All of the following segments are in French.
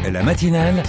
La matinale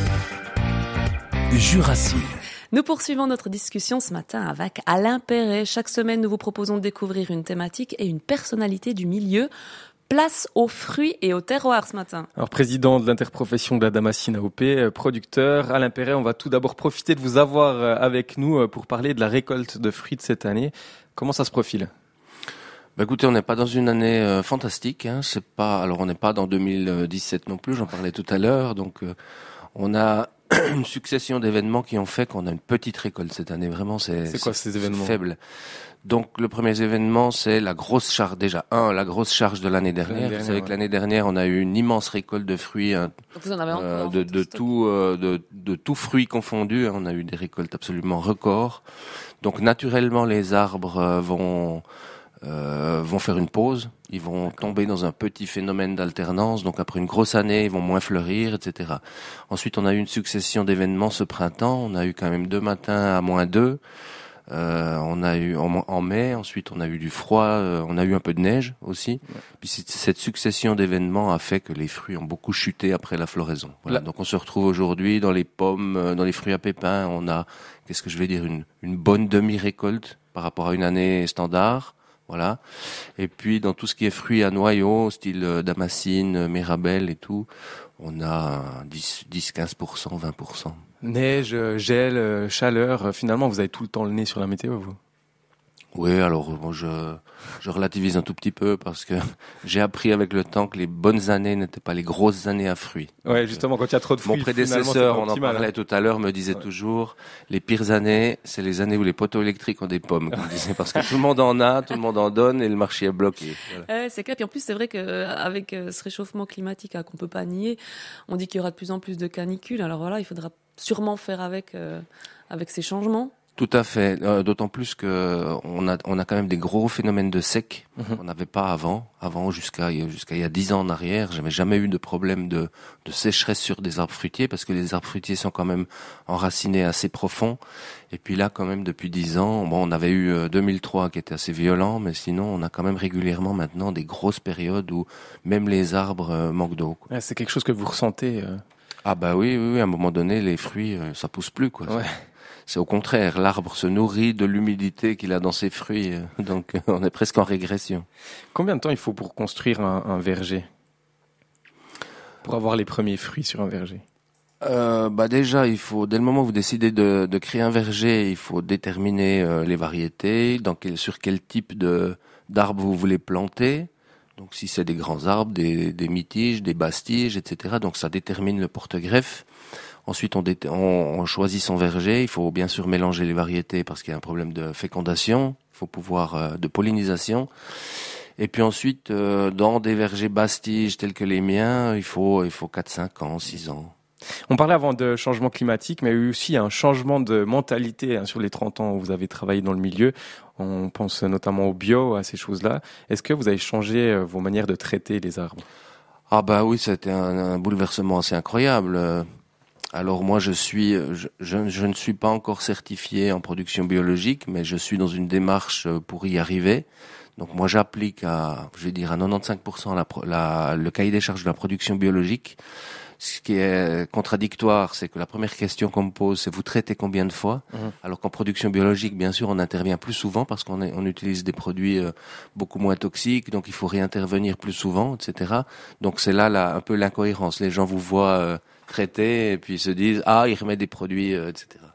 Jurassile. Nous poursuivons notre discussion ce matin avec Alain Perret. Chaque semaine, nous vous proposons de découvrir une thématique et une personnalité du milieu. Place aux fruits et aux terroirs ce matin. Alors, président de l'interprofession de la Damascène AOP, producteur, Alain Perret, on va tout d'abord profiter de vous avoir avec nous pour parler de la récolte de fruits de cette année. Comment ça se profile ? Écoutez, on n'est pas dans une année fantastique, hein. On n'est pas dans 2017 non plus, j'en parlais tout à l'heure. Donc, on a une succession d'événements qui ont fait qu'on a une petite récolte cette année. Vraiment, c'est quoi ces événements ? Faible. Donc, le premier événement, c'est la grosse charge. La grosse charge de l'année dernière. Vous savez que l'année dernière, on a eu une immense récolte de fruits, vous en avez encore, de tout fruits confondus. On a eu des récoltes absolument records. Donc, naturellement, les arbres vont faire une pause, ils vont tomber dans un petit phénomène d'alternance, donc après une grosse année, ils vont moins fleurir, etc. Ensuite, on a eu une succession d'événements ce printemps, on a eu quand même 2 matins à -2, on a eu en mai, ensuite on a eu du froid, on a eu un peu de neige aussi, ouais. Puis cette succession d'événements a fait que les fruits ont beaucoup chuté après la floraison. Voilà. Donc on se retrouve aujourd'hui dans les pommes, dans les fruits à pépins, on a, une bonne demi-récolte par rapport à une année standard. Voilà. Et puis, dans tout ce qui est fruits à noyaux, style damascène, mirabelle et tout, on a 10-15%, 20%. Neige, gel, chaleur, finalement, vous avez tout le temps le nez sur la météo, vous ? Oui, alors moi je relativise un tout petit peu parce que j'ai appris avec le temps que les bonnes années n'étaient pas les grosses années à fruits. Ouais, justement, quand il y a trop de fruits. Mon prédécesseur, on en parlait tout à l'heure, me disait toujours, les pires années, c'est les années où les poteaux électriques ont des pommes, comme disait, parce que tout le monde en a, tout le monde en donne et le marché est bloqué. Voilà. C'est clair. Puis en plus, c'est vrai qu'avec ce réchauffement climatique qu'on peut pas nier, on dit qu'il y aura de plus en plus de canicules. Alors voilà, il faudra sûrement faire avec ces changements. Tout à fait, d'autant plus que on a quand même des gros phénomènes de sec qu'on n'avait pas avant. Jusqu'à il y a 10 ans en arrière, j'avais jamais eu de problème de sécheresse sur des arbres fruitiers parce que les arbres fruitiers sont quand même enracinés assez profond. Et puis là, quand même, depuis 10 ans, on avait eu 2003 qui était assez violent, mais sinon, on a quand même régulièrement maintenant des grosses périodes où même les arbres manquent d'eau. Ouais, c'est quelque chose que vous ressentez. Ah bah oui, à un moment donné, les fruits, ça pousse plus, quoi. Ouais. C'est au contraire, l'arbre se nourrit de l'humidité qu'il a dans ses fruits, donc on est presque en régression. Combien de temps il faut pour construire un verger ? Pour avoir les premiers fruits sur un verger ? Déjà, il faut, dès le moment où vous décidez de créer un verger, il faut déterminer les variétés, sur quel type d'arbre vous voulez planter. Donc si c'est des grands arbres, des mi-tiges, des basses tiges, etc. Donc ça détermine le porte-greffe. Ensuite, on choisit son verger. Il faut bien sûr mélanger les variétés parce qu'il y a un problème de fécondation. Il faut pouvoir de pollinisation. Et puis ensuite, dans des vergers basses tiges tels que les miens, il faut 4, 5 ans, 6 ans. On parlait avant de changement climatique, mais il y a eu aussi un changement de mentalité sur les 30 ans où vous avez travaillé dans le milieu. On pense notamment au bio, à ces choses-là. Est-ce que vous avez changé vos manières de traiter les arbres ? Ah bah oui, c'était un bouleversement assez incroyable. Alors moi, je ne suis pas encore certifié en production biologique, mais je suis dans une démarche pour y arriver. Donc moi, j'applique à 95% le cahier des charges de la production biologique. Ce qui est contradictoire, c'est que la première question qu'on me pose, c'est vous traitez combien de fois ? Alors qu'en production biologique, bien sûr, on intervient plus souvent parce qu'on utilise des produits beaucoup moins toxiques, donc il faut réintervenir plus souvent, etc. Donc c'est là un peu l'incohérence. Les gens vous voient traiter et puis se disent il remet des produits, etc.